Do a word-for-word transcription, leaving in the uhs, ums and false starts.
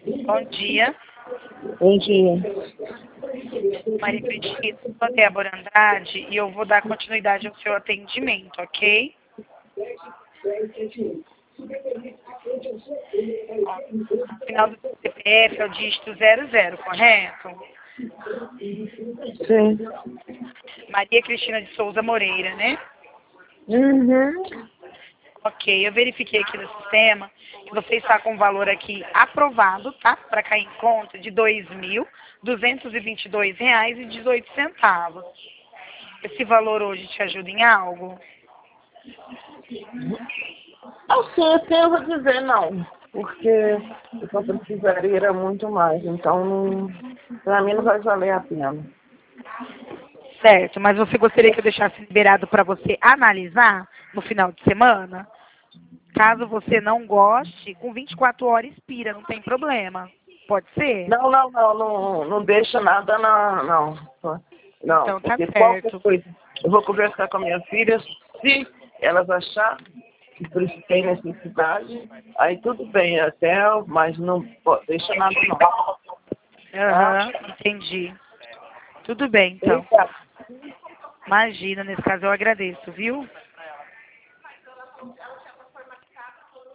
Bom dia, Bom dia. Maria Cristina, sou a Débora Andrade e eu vou dar continuidade ao seu atendimento, ok? Ó, o final do C P F é o dígito zero zero, correto? Sim. Maria Cristina de Souza Moreira, né? Uhum. Ok, eu verifiquei aqui no sistema que você está com o valor aqui aprovado, tá? Para cair em conta de dois mil duzentos e vinte e dois reais e dezoito centavos. Esse valor hoje te ajuda em algo? Assim, assim eu vou dizer não, porque eu só precisaria era muito mais, então não, pra mim não vai valer a pena. Certo, mas você gostaria que eu deixasse liberado para você analisar no final de semana? Caso você não goste, com vinte e quatro horas expira, não tem problema. Pode ser? Não, não, não, não, não deixa nada na, não. Não, Então tá porque qualquer certo. coisa, eu vou conversar com a minha filha, se elas achar que por isso tem necessidade, aí tudo bem, até, mas não pode, deixa nada não. Tá? Aham, entendi. Tudo bem, então. Obrigada. Imagina, nesse caso eu agradeço, viu?